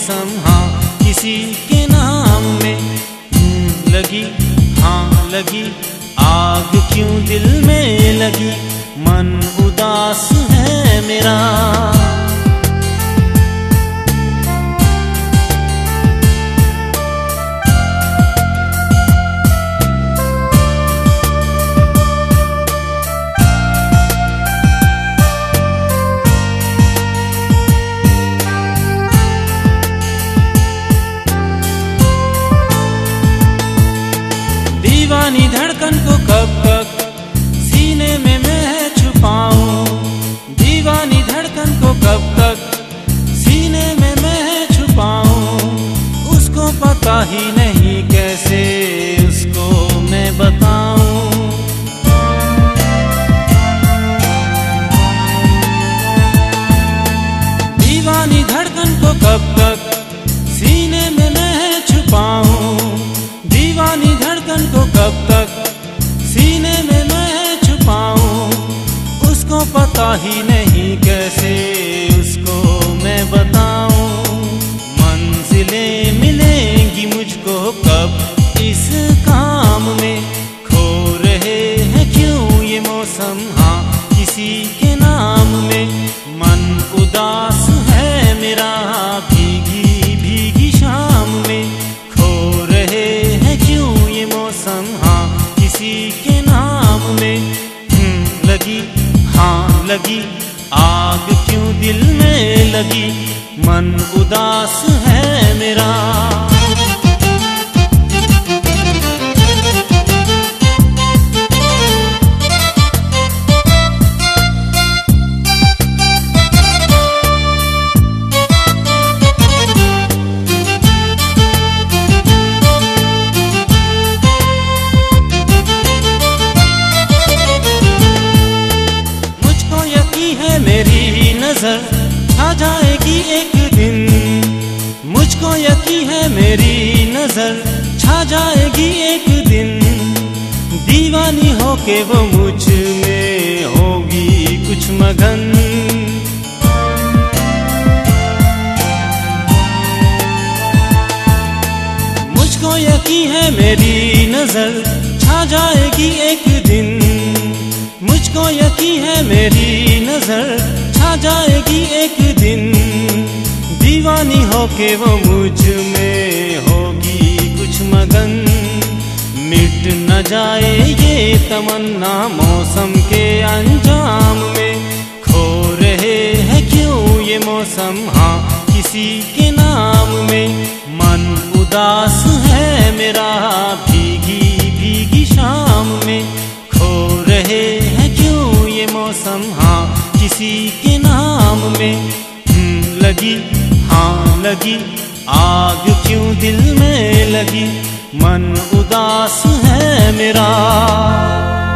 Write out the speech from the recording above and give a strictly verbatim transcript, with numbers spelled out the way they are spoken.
मौसम हाँ किसी के नाम में लगी, हाँ लगी आग क्यों दिल में लगी, मन उदास है मेरा। दीवानी धड़कन को कब तक सीने में मैं छुपाऊं, दीवानी धड़कन को कब तक सीने में मैं छुपाऊं, उसको पता ही नहीं कैसे उसको मैं बताऊं। दीवानी धड़कन को कब तक सीने में मैं छुपाऊं, दीवानी धड़कन को कब तक सीने में मैं छुपाऊं, उसको पता ही नहीं कैसे उसको मैं बताऊं। मंजिलें मिलेंगी मुझको कब इस काम में, खो रहे हैं क्यों ये मौसम हाँ किसी के नाम में, मन उदास है मेरा भीगी भीगी शाम में, खो रहे हैं क्यों ये मौसम हाँ किसी के नाम में लगी, हाँ लगी आग क्यों दिल में लगी, मन उदास है मेरा। मेरी नजर छा जाएगी एक दिन, मुझको यकीन है मेरी नजर छा जाएगी एक दिन, दीवानी होके वो मुझ में होगी कुछ मगन। मुझको यकीन है मेरी नजर छा जाएगी एक दिन, मुझको यकीन है मेरी नजर छा जाएगी एक दिन, दीवानी होके वो मुझ में होगी कुछ मगन। मिट न जाए ये तमन्ना मौसम के अंजाम में, खो रहे हैं क्यों ये मौसम हाँ किसी के नाम में, मन उदास है मेरा भीगी भीगी शाम में, खो रहे हैं क्यों ये मौसम हाँ किसी के नाम में लगी, हाँ लगी आग क्यों दिल में लगी, मन उदास है मेरा।